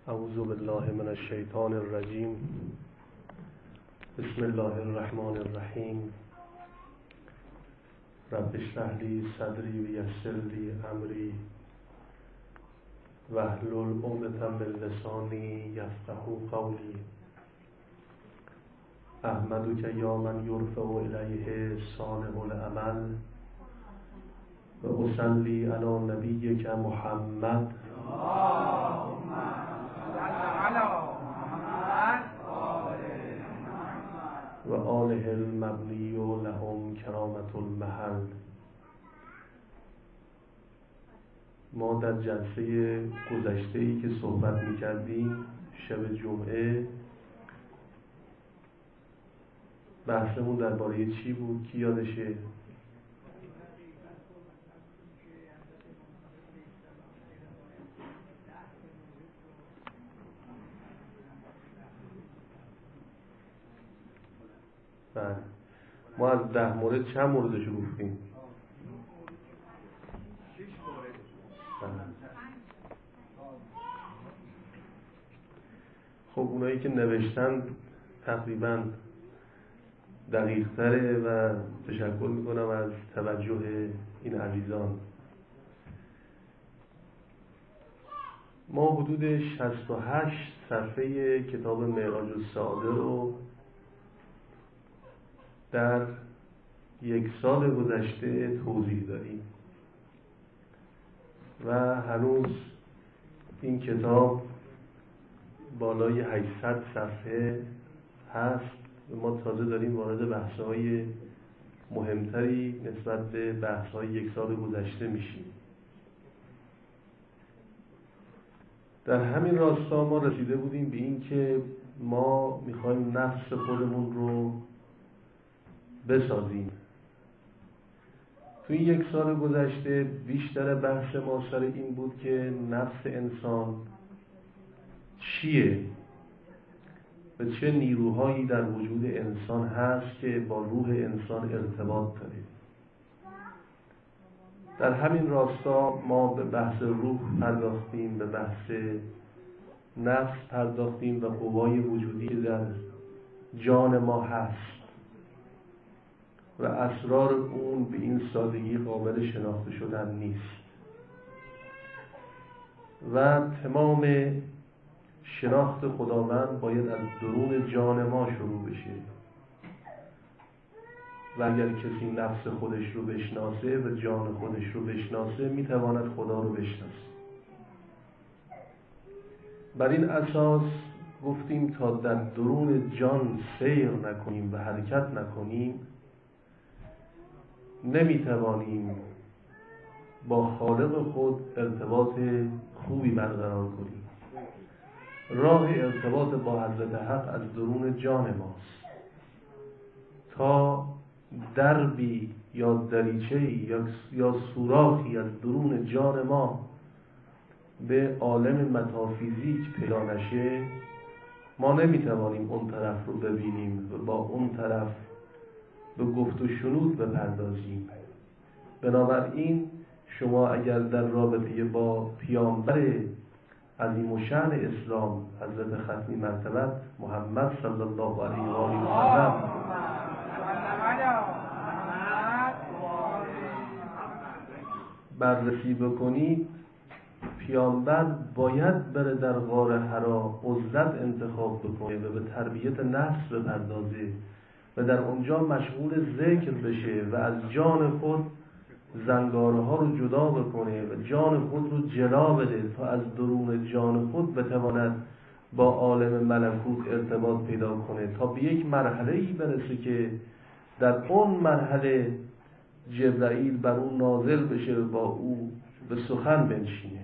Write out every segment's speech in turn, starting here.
اعوذ بالله من الشیطان الرجیم. بسم الله الرحمن الرحیم. رب اشرح لی صدری ویسر لی امری واحلل عقدة من لسانی یفقهوا قولی. احمدک یا من یرفع الیه صالح العمل و اصلی علی نبیک محمد و آله المبنی لهم کرامة المحل. ما در جلسه گذشته‌ای که صحبت می‌کردیم شب جمعه، بحثمون درباره چی بود؟ کی یادشه؟ بله، ما از 10 مورد چند موردش گفتیم؟ 6 مورد. خب اونایی که نوشتن تقریبا دقیق تره و تشکر میکنم از توجه این عزیزان. ما حدود 68 صفحه کتاب معراج السعاده رو در 1 سال گذشته توضیح دادیم و هنوز این کتاب بالای 800 صفحه هست و ما تازه داریم وارد بحث‌های مهمتری نسبت به بحث‌های 1 سال گذشته میشیم. در همین راستا ما رسیده بودیم به این که ما میخوایم نفس خودمون رو بسازیم. تو این 1 سال گذشته بیشتر بحث ما سر این بود که نفس انسان چیه و چه نیروهایی در وجود انسان هست که با روح انسان ارتباط داره. در همین راستا ما به بحث روح پرداختیم، به بحث نفس پرداختیم و قوای وجودی در جان ما هست و اسرار اون به این سادگی قابل شناخته شدن نیست و تمام شناخت خداوند باید از درون جان ما شروع بشه و اگر کسی نفس خودش رو بشناسه و جان خودش رو بشناسه میتواند خدا رو بشناسه. بر این اساس گفتیم تا در درون جان سیر نکنیم و حرکت نکنیم نمیتوانیم با خالق خود ارتباط خوبی برقرار کنیم. راه ارتباط با حضرت حق از درون جان ماست. تا دربی یا دریچه‌ای یا سوراخی از درون جان ما به عالم متافیزیک پیدا نشه ما نمیتوانیم اون طرف رو ببینیم و با اون طرف به گفت و شنود بپردازیم. بنابراین شما اگر در رابطه با پیامبر عظیم الشأن اسلام حضرت ختمی مرتبت محمد صلی الله علیه و آله و سلم بررسی بکنید، پیامبر باید بره در غار حرا عزلت انتخاب بکنه و به تربیت نفس بپردازه و در اونجا مشغول ذکر بشه و از جان خود زنگاره ها رو جدا بکنه و جان خود رو جلا بده تا از درون جان خود بتواند با عالم ملکوت ارتباط پیدا کنه تا به یک مرحله‌ای برسه که در اون مرحله جبرائیل بر اون نازل بشه و با او به سخن بنشینه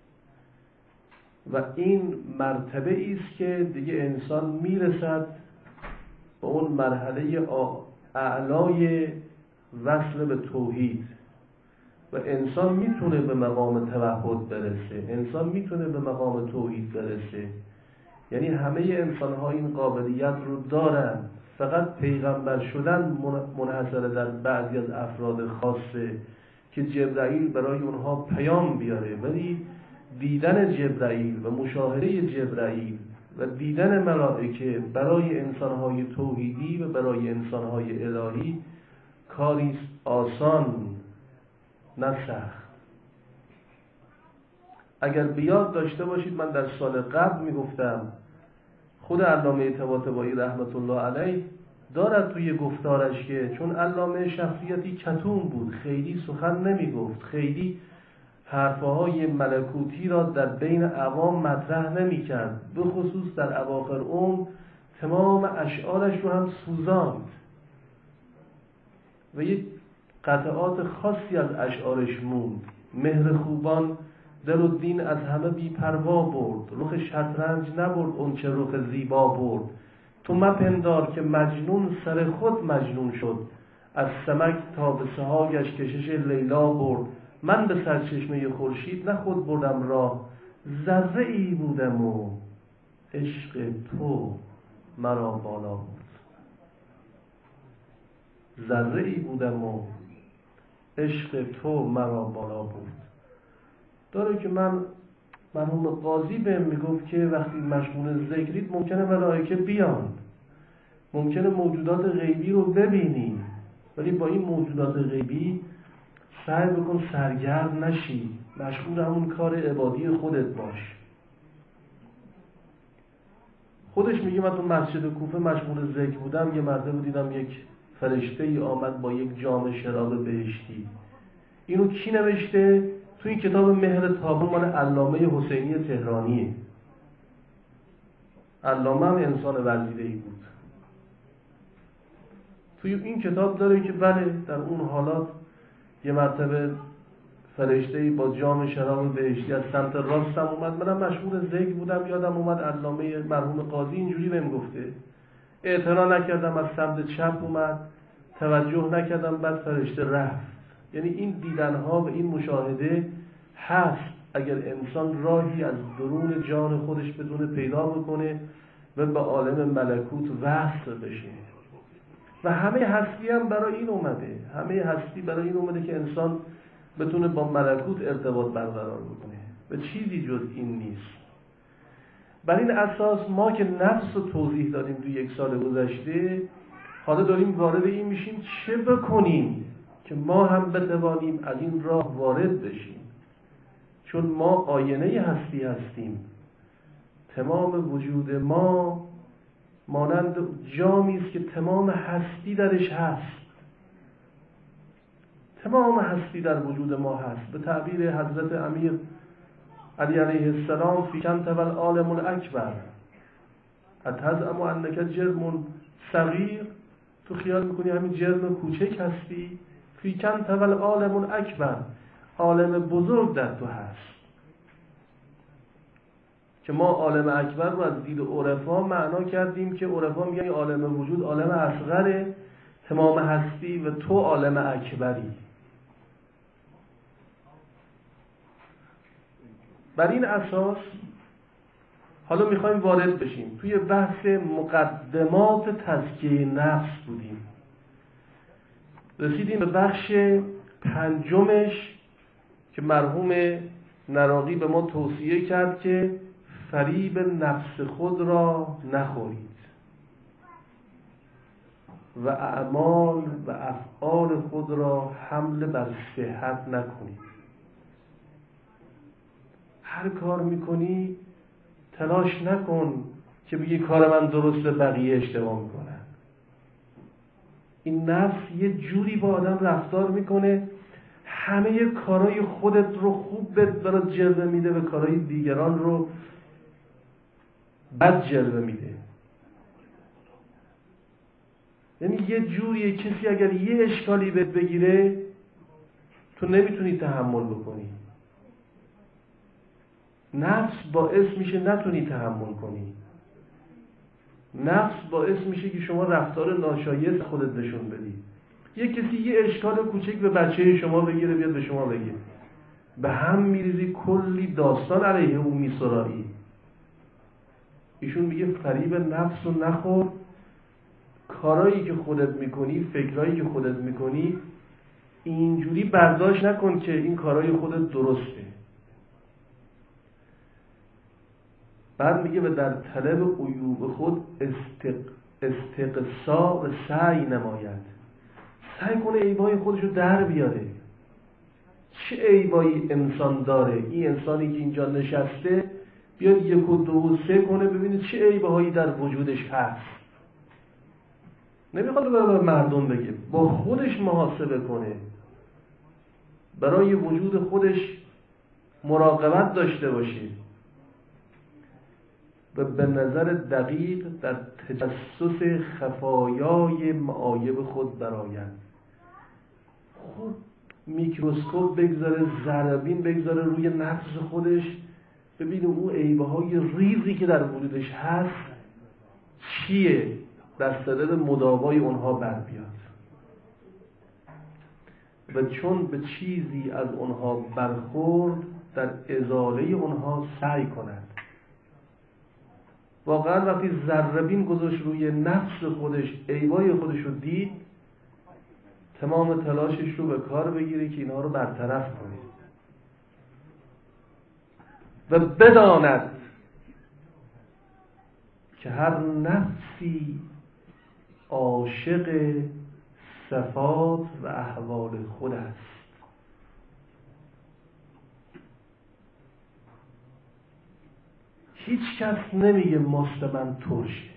و این مرتبه است که دیگه انسان میرسد به اون مرحله اعلای وصل به توحید و انسان میتونه به مقام توحد برسه، انسان میتونه به مقام توحید برسه. یعنی همه انسان‌ها این قابلیت رو دارن، فقط پیغمبر شدن منحصر در بعضی از افراد خاصه که جبرائیل برای اونها پیام بیاره، ولی دیدن جبرائیل و مشاهده جبرائیل و دیدن ملائکه برای انسانهای توحیدی و برای انسانهای الهی کاری آسان نه سخت. اگر بیاد داشته باشید، من در سال قبل میگفتم خود علامه طباطبایی رحمت الله علیه دارد توی گفتارش که چون علامه شخصیتی کتوم بود، خیلی سخن نمیگفت، خیلی حرفهای ملکوتی را در بین عوام مطرح نمیکرد، به خصوص در اواخر عمر تمام اشعارش رو هم سوزاند و یک قطعات خاصی از اشعارش موند. مهر خوبان دل الدین از همه بی پروا برد، رخ شطرنج نبرد اون چه رخ زیبا برد. تو مپندار که مجنون سر خود مجنون شد، از سمک تا به سهاگش کشش لیلا برد. من به سرچشمه خورشید نه خود بردم راه، ذره ای بودم و عشق تو مرا بالا برد. ذره ای بودم و عشق تو مرا بالا برد. داره که من مرحوم قاضی بهم میگفت که وقتی مشغول ذکرید ممکنه ملائکه بیان، ممکنه موجودات غیبی رو ببینی، ولی با این موجودات غیبی سعی بکن سرگرم نشی، مشغول همون کار عبادی خودت باش. خودش میگه من تو مسجد کوفه مشغول ذکر بودم، یه مرتبه دیدم یک فرشته ای آمد با یک جام شراب بهشتی. اینو کی نوشته؟ تو این کتاب مهر تابان مال علامه حسینی تهرانیه. علامه هم انسان ورزیده‌ای بود. توی این کتاب داره که بله در اون حالات یه مرتبه فرشته‌ای با جام شراب بهشتی از سمت راستم اومد، منم مشغول ذکر بودم، یادم اومد علامه مرحوم قاضی اینجوری بهم گفته، اعتنا نکردم، از سمت چپ اومد، توجه نکردم، بعد فرشته رفت. یعنی این دیدنها و این مشاهده هست اگر انسان راهی از درون جان خودش بدون پیدا بکنه و به عالم ملکوت وصل بشه. و همه هستی هم برای این اومده، همه هستی برای این اومده که انسان بتونه با ملکوت ارتباط برقرار بکنه و چیزی جز این نیست. بر این اساس ما که نفس رو توضیح دادیم توی یک سال گذشته، حالا داریم وارد این میشیم چه بکنیم که ما هم بتوانیم از این راه وارد بشیم. چون ما آینه هستی هستیم، تمام وجود ما مانند جامی است که تمام هستی درش هست، تمام هستی در وجود ما هست. به تعبیر حضرت امیر علی علیه السلام فیکن تول عالم الاکبر اتزعم انک جرم صغیر، تو خیال میکنی همین جرم کوچک هستی؟ فیکن تول عالم الاکبر، عالم بزرگ در تو هست. که ما عالم اکبر رو از دید عرفا معنا کردیم که عرفا میگن عالم وجود عالم اصغره، تمام هستی و تو عالم اکبری. بر این اساس حالا میخوایم وارد بشیم. توی بحث مقدمات تزکیه نفس بودیم، رسیدیم به بخش پنجمش که مرحوم نراقی به ما توصیه کرد که فریب نفس خود را نخورید و اعمال و افعال خود را حمل بر صحت نکنید. هر کار میکنی تلاش نکن که بگی کار من درسته بقیه اشتباه میکنن. این نفس یه جوری با آدم رفتار میکنه، همه کارهای خودت رو خوب برات جلوه میده و کارهای دیگران رو بد جلوه میده. یعنی یه جوریه کسی اگر یه اشکالی بهت بگیره تو نمیتونی تحمل بکنی، نفس باعث میشه نتونی تحمل کنی، نفس باعث میشه که شما رفتار ناشایست خودت نشون بدی. یه کسی یه اشکال کوچک به بچه شما بگیره بیاد به شما بگه، به هم میریزی، کلی داستان علیه اون میسرایی. ایشون میگه فریب نفس رو نخور، کارایی که خودت میکنی، فکرایی که خودت میکنی اینجوری برداشت نکن که این کارای خودت درسته. بعد میگه و در طلب عیوب خود استقصا و سعی نماید، سعی کنه عیبای خودشو در بیاره. چه عیبایی انسان داره؟ این انسانی که اینجا نشسته بیاد 1 و 2 و 3 کنه ببینه چه عیبهایی در وجودش هست. نمیخواد به مردم بگه، با خودش محاسبه کنه، برای وجود خودش مراقبت داشته باشه و به نظر دقیق در تجسس خفایای معایب خود برآید. خوب میکروسکوپ بگذاره، ذره‌بین بگذاره روی نفس خودش، ببینه اون عیبهای ریزی که در وجودش هست چیه، در صدد مداوای اونها بر بیاد و چون به چیزی از اونها برخورد در ازاله اونها سعی کند. واقعا وقتی ذره‌بین گذاشت روی نفس خودش، عیبای خودش رو دید، تمام تلاشش رو به کار بگیره که اینها رو برطرف کنه و بداند که هر نفسی عاشق صفات و احوال خود است. هیچ کس نمیگه ماست من ترشه.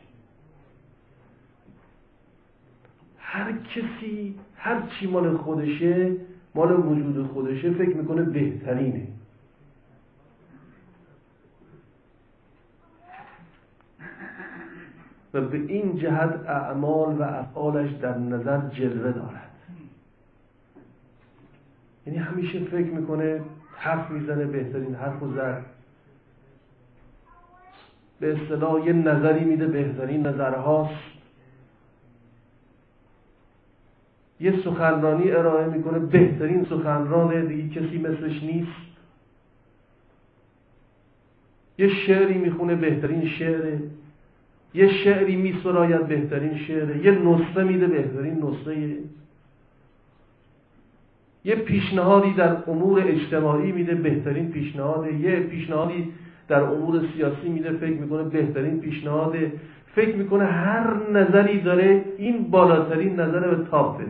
هر کسی هر چی مال خودشه، مال وجود خودشه، فکر میکنه بهترینه. و به این جهت اعمال و افعالش در نظر جلوه دارد. یعنی همیشه فکر میکنه، حرف میزنه، بهترین حرف و زد، به اصطلاح یه نظری میده، بهترین نظرهاست، یه سخنرانی ارائه میکنه، بهترین سخنرانه، دیگه کسی مثلش نیست. یه شعری میخونه، بهترین شعره. یه شعری میسراید، بهترین شعره. یه نسخه میده، بهترین نسخه. یه پیشنهادی در امور اجتماعی میده، بهترین پیشنهاده. یه پیشنهادی در امور سیاسی میده، فکر میکنه بهترین پیشنهاده. فکر میکنه هر نظری داره این بالاترین نظر به تاپه.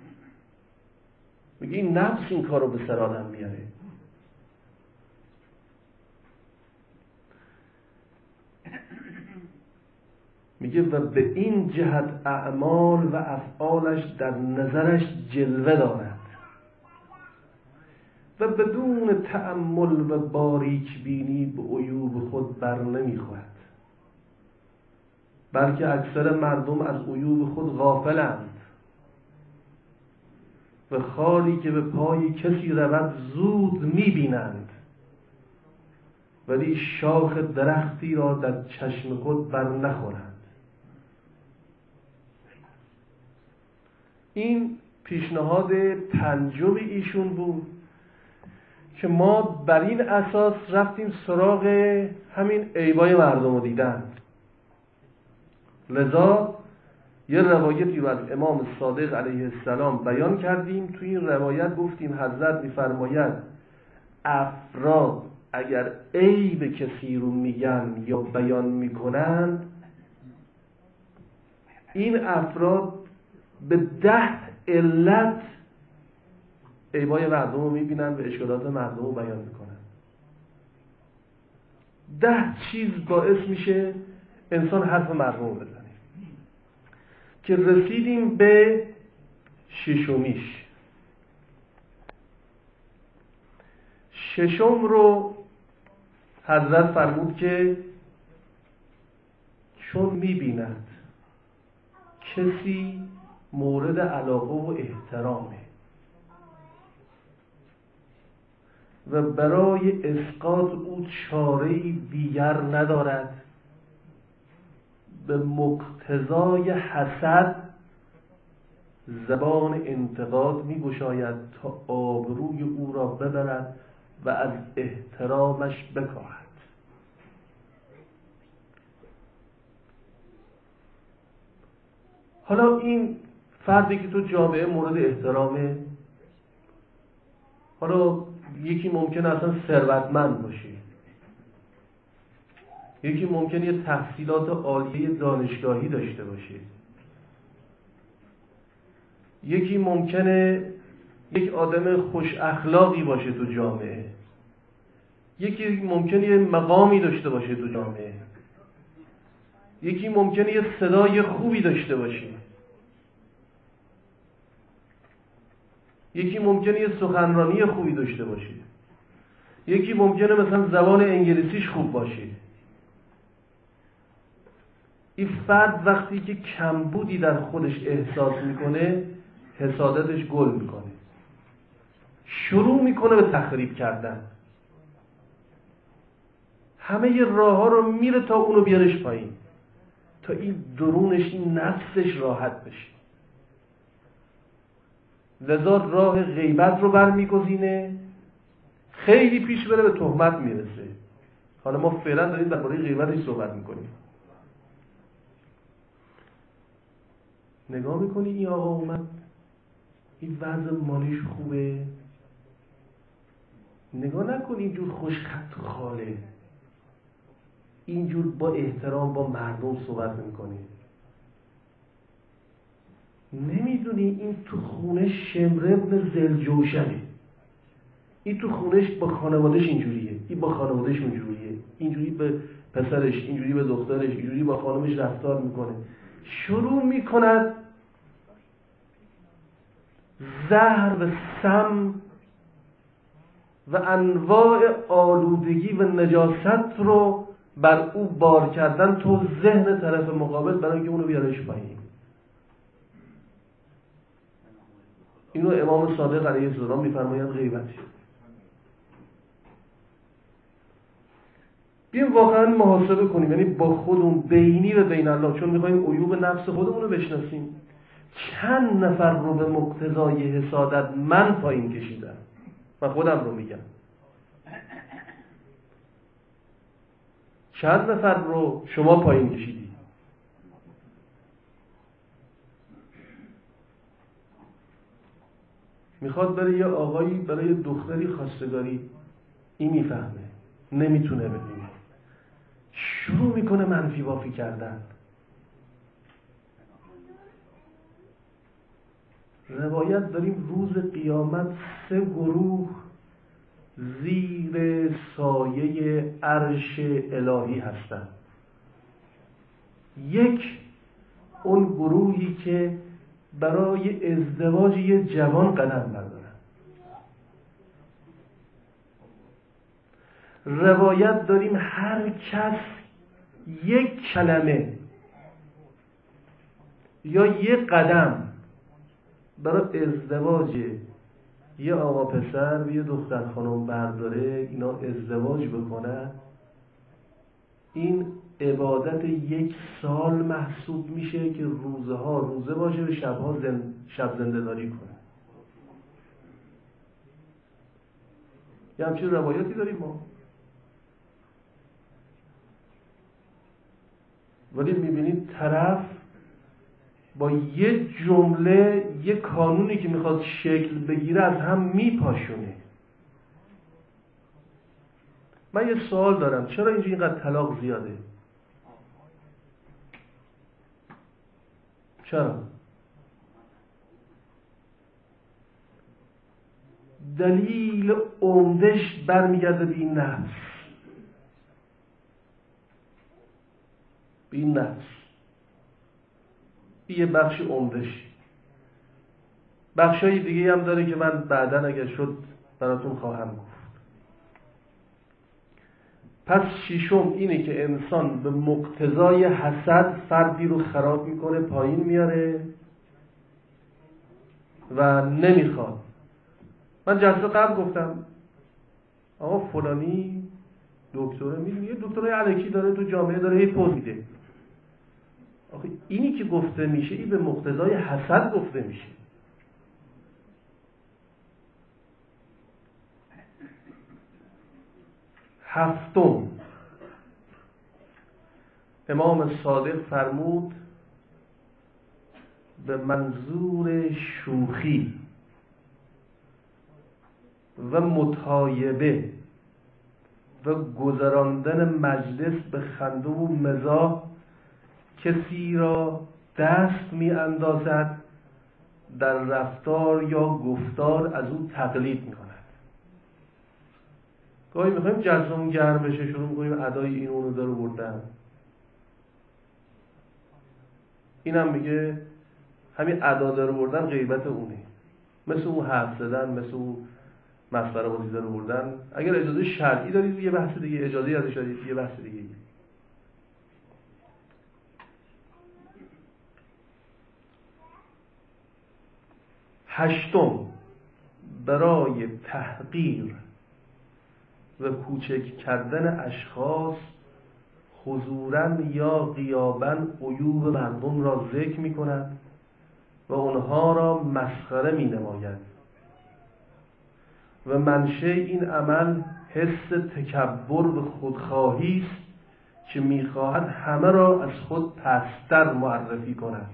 میگه این نفس این کارو به سر آدم میاره. میگه و به این جهت اعمال و افعالش در نظرش جلوه دارد و بدون تأمل و باریک بینی به عیوب خود بر نمیخورد، بلکه اکثر مردم از عیوب خود غافلند و خالی که به پای کسی رود زود میبینند، ولی شاخ درختی را در چشم خود بر نخورند. این پیشنهاد پنجم ایشون بود که ما بر این اساس رفتیم سراغ همین عیبای مردم رو دیدن. لذا یه روایتی رو از امام صادق علیه السلام بیان کردیم. تو این روایت گفتیم حضرت می‌فرماید افراد اگر عیب کسی رو میگن یا بیان میکنن، این افراد به 10 علت عیبای مردم رو میبینن و اشکالات مردم رو بیان میکنن. 10 چیز باعث میشه انسان حرف مردم رو بزنه که رسیدیم به 6میش. 6م رو حضرت فرمود که چون میبیند کسی مورد علاقه و احترامه و برای اسقاط او چاره‌ای دیگر ندارد، به مقتضای حسد زبان انتقاد می‌گشاید تا آبروی او را ببرد و از احترامش بکاهد. حالا این فردی که تو جامعه مورد احترامه، حالا یکی ممکنه اصلا ثروتمند باشه، یکی ممکنه یه تحصیلات عالیه دانشگاهی داشته باشه، یکی ممکنه یک آدم خوش اخلاقی باشه تو جامعه، یکی ممکنه یه مقامی داشته باشه تو جامعه، یکی ممکنه یه صدای خوبی داشته باشه، یکی ممکنه یه سخنرانی خوبی داشته باشه، یکی ممکنه مثلا زبان انگلیسیش خوب باشه. این فرد وقتی که کمبودی در خودش احساس میکنه، حسادتش گل میکنه، شروع میکنه به تخریب کردن، همه ی راه ها رو میره تا اونو بیارش پایین، تا این درونش، این نفسش راحت بشه. لذا راه غیبت رو برمیگزینه، خیلی پیش بره به تهمت میرسه. حالا ما فعلا داریم درباره غیبتش صحبت میکنیم. نگاه میکنی این آقا اومد، این وضع مالیش خوبه، نگاه نکن اینجور خوش خط و خاله، اینجور با احترام با مردم صحبت میکنی. نمیدونی این تو خونه شمر ابن زلجوشنه، این تو خونش با خانوادهش اینجوریه، این با خانوادهش اینجوریه، اینجوری به پسرش، اینجوری به دخترش، اینجوری با خانمش رفتار میکنه. شروع میکند زهر و سم و انواع آلودگی و نجاست رو بر او بار کردن تو ذهن طرف مقابل، برای اینکه اونو بیارش پایین. اینو امام صادق علیه السلام میفرماید غیبته. بیایم واقعا محاسبه کنیم، یعنی با خودمون بینی و بین الله، چون میخوایم عیوب نفس خودمون رو بشناسیم. چند نفر رو به مقتضای حسادت من پایین کشیدم؟ من خودم رو میگم. چند نفر رو شما پایین کشیدی؟ میخواد برای یه آقایی، برای یه دختری خواستگاری، این میفهمه، نمیتونه ببینه، شروع میکنه منفی بافی کردن. روایت داریم روز قیامت 3 گروه زیر سایه عرش الهی هستند. یک، اون گروهی که برای ازدواج یه جوان قدم بردارن. روایت داریم هر کس یک کلمه یا یک قدم برای ازدواج یه آقا پسر و یه دختر خانم برداره، اینا ازدواج بکنن، این عبادت 1 سال محسوب میشه که روزها روزه باشه و شبها شب زنده داری کنه. یه همچین روایاتی داریم ما. ولی میبینید طرف با یه جمله، یه کانونی که میخواد شکل بگیره از هم میپاشونه. من یه سوال دارم، چرا اینجا اینقدر طلاق زیاده؟ چرا؟ دلیل عمدش برمیگرده به این نفس، به این نفس. یه بخش عمدش. بخشای دیگه هم داره که من بعداً اگر شد براتون خواهم گفت. پس ششم اینه که انسان به مقتضای حسد فردی رو خراب میکنه، پایین میاره و نمیخواد. من جلسه قبل گفتم آقا فلانی دکتره، میدونی یه دکترای الکی داره تو جامعه، داره هی پوز میده. آخه اینی که گفته میشه این به مقتضای حسد گفته میشه. هفتم، امام صادق فرمود به منظور شوخی و متایبه و گذراندن مجلس به خنده و مزاح کسی را دست می اندازد در رفتار یا گفتار از او تقلید می کند. گاهی میخوایم جزمون گرم بشه شروع میکنیم ادای این اونو داره بردن. اینم میگه همین ادا داره بردن غیبت اونه، مثل اون حرف زدن، مثل اون مسخره بازی داره بردن. اگر اجازه شرعی دارید یه بحث دیگه، اجازه ازش دارید یه بحث دیگه. 8 برای تحقیر و کوچک کردن اشخاص حضوراً یا غیاباً عیوب مردم را ذکر می کند و آنها را مسخره می نماید و منشأ این عمل حس تکبر و خودخواهی است که می خواهد همه را از خود پست‌تر معرفی کند.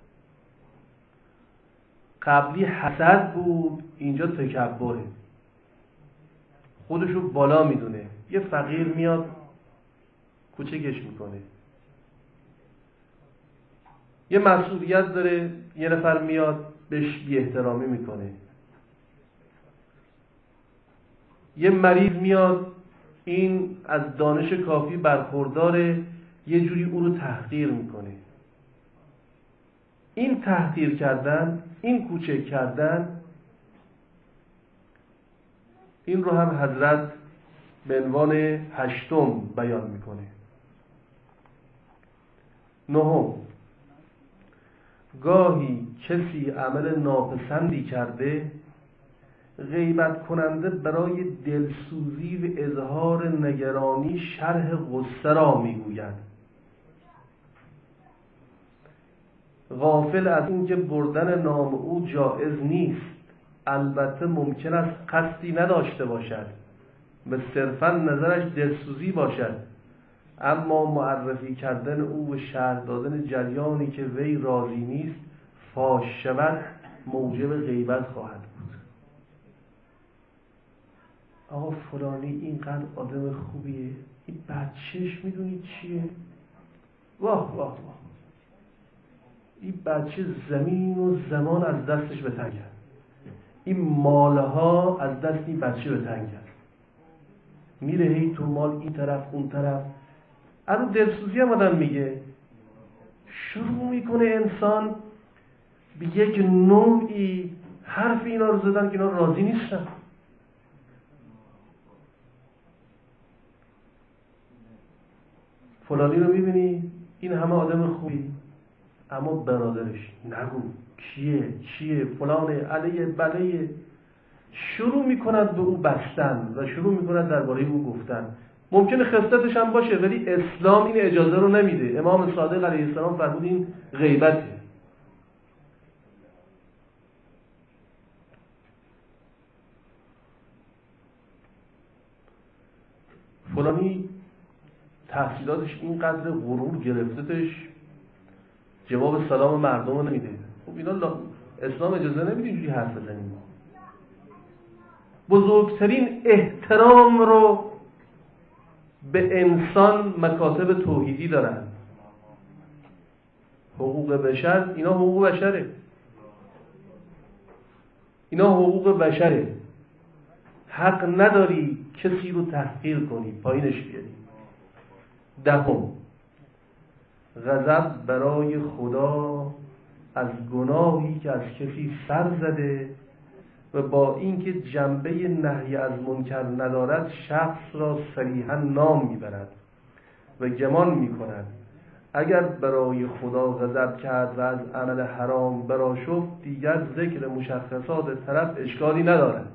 قبلی حسد بود، اینجا تکبره، خودشو بالا میدونه. یه فقیر میاد کوچکش میکنه، یه مسئولیت داره یه نفر میاد بهش بی احترامی میکنه، یه مریض میاد این از دانش کافی برخورداره یه جوری او رو تحقیر میکنه. این تحقیر کردن، این کوچک کردن، این رو هم حضرت به عنوان 8 بیان میکنه. 9 گاهی کسی عمل ناپسندی کرده، غیبت کننده برای دلسوزی و اظهار نگرانی شرح غصه را میگوید، غافل از اینکه بردن نام او جایز نیست. البته ممکن است قصدی نداشته باشد و صرفاً نظرش دلسوزی باشد، اما معرفی کردن او و شرح دادن جریانی که وی راضی نیست فاش شود موجب غیبت خواهد بود. آقا فلانی اینقدر آدم خوبیه، این بچهش میدونی چیه؟ واه واه واه، این بچه زمین و زمان از دستش به تنگ است، این ماله ها از دست این بچه به تنگ است، میره هی تو مال این طرف اون طرف. الان دلسوزی هم آدم میگه، شروع میکنه انسان به یک نوعی حرف اینا رو زدن که اینا راضی نیستن. فلانی رو میبینی این همه آدم خوبی، اما برادرش نگو کیه فلانه علیه بلیه، شروع میکنند به او بستن و شروع میکنند درباره او گفتن. ممکنه خصلتش هم باشه ولی اسلام این اجازه رو نمیده. امام صادق علیه السلام فرمود این غیبته. فلانی تحصیلاتش اینقدر غرور گرفتتش جواب سلام مردم رو نمیده. خب اینا اسلام اجازه نمیده اینجوری حرف بزنیم. بزرگترین احترام رو به انسان مکاتب توحیدی دارن. حقوق بشر، اینا حقوق بشره، اینا حقوق بشره. حق نداری کسی رو تحقیر کنی، پایینش بیاری. 10 غضب برای خدا از گناهی که از کسی سر زده و با اینکه جنبه نهی از منکر ندارد شخص را صریحا نام میبرد و گمان میکند اگر برای خدا غضب کرد و از عمل حرام برآشفت دیگر ذکر مشخصات طرف اشکالی ندارد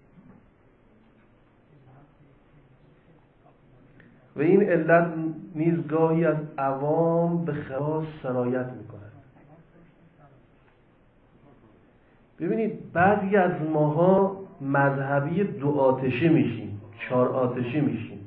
و این علت نیز گاهی از عوام به خواص سرایت میکند. ببینید بعضی از ماها مذهبی 2 آتشه میشیم، 4 آتشه میشیم.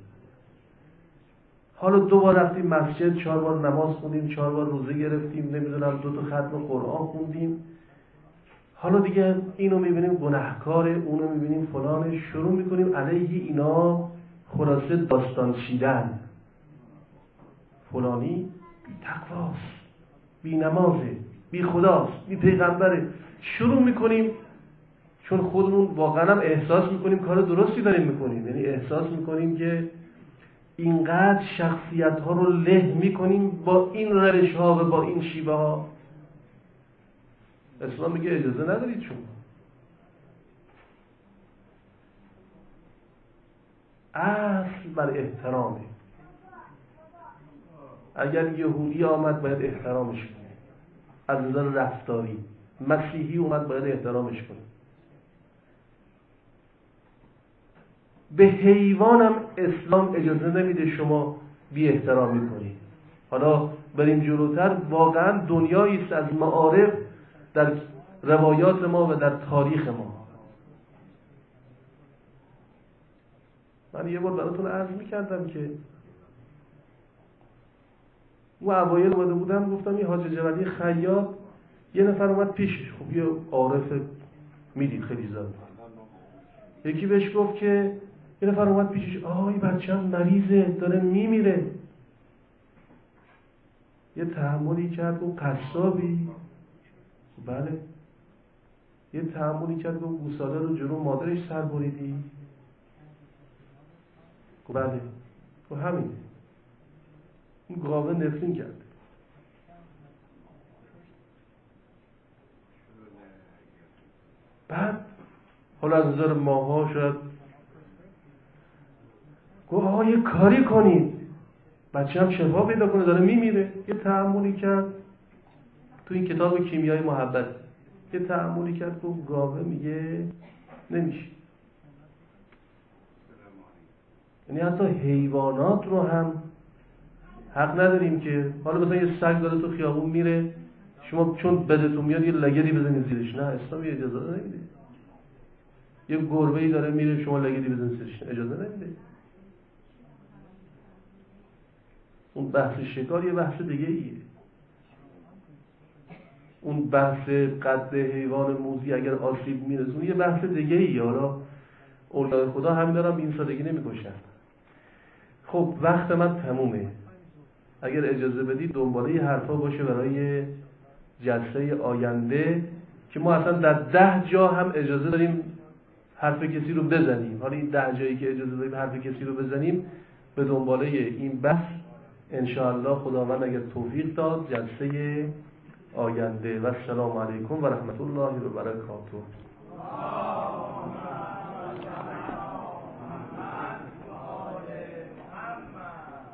حالا 2 بار رفتیم مسجد، 4 بار نماز خوندیم، 4 بار روزه گرفتیم، نمیدونم 2 تا ختم قرآن خوندیم. حالا دیگه اینو میبینیم گناهکاره، اونو میبینیم فلانه، شروع میکنیم علیه اینا خلاصه داستان چیدن. فلانی بی تقواست، بی نمازه، بی خداست، بی پیغمبره. شروع میکنیم چون خودمون واقعا هم احساس میکنیم کار درستی داریم میکنیم، یعنی احساس میکنیم که اینقدر شخصیت ها رو له میکنیم با این روش ها و با این شیوه ها. اسلام میگه اجازه ندارید. شما اصل بر احترامه. اگر یهودی آمد باید احترامش کنه از نظر رفتاری، مسیحی اومد باید احترامش کنه. به حیوانم اسلام اجازه نمیده شما بی احترامی کنی. حالا بریم جلوتر، واقعا دنیایی است از معارف در روایات ما و در تاریخ ما. من یه بار براتون عرض میکردم که اون اوایل اومده بودم گفتم این حاج جوادی خیاط، یه نفر اومد پیشش، خب یه عارف میدید خیلی زاد، یکی بهش گفت که یه نفر اومد پیشش، این بچه‌م مریضه داره میمیره. یه تحملی کرد و قصابی، بله، یه تحملی کرد و گوساله رو جلو مادرش سر بریدی، بله، و همین اون گاوه نفرین کرد. بعد حالا از نظر ماها شاید گفت یه کاری کنید بچه هم شفا پیدا کنه داره میمیره. یه تأملی کرد تو این کتاب کیمیای محبت، یه تأملی کرد گفت گاوه میگه نمیشه. یعنی حتی حیوانات رو هم حق نداریم که حالا مثلا یه سگ داره تو خیابون میره شما چون بدتون میاد یه لگدی بزنید زیرش، نه اسلام اجازه نمیده. یه گربه‌ای داره میره شما لگدی بزنید زیرش، اجازه نمیده. اون بحث شکار یه بحث دیگه ایه. اون بحث قد حیوان موذی اگر آسیب میرسونه یه بحث دیگه ایه. حالا اولیاء خدا همین دارن به این سادگی نمیکشن. خب وقت من تمومه. اگر اجازه بدید دنباله یه حرفا باشه برای جلسه آینده که ما اصلا در 10 جا هم اجازه داریم حرف کسی رو بزنیم. حالا این 10 جایی که اجازه داریم حرف کسی رو بزنیم به دنباله این بحث انشاءالله خداوند اگر توفیق داد جلسه آینده. و السلام علیکم و رحمت الله و برکاته.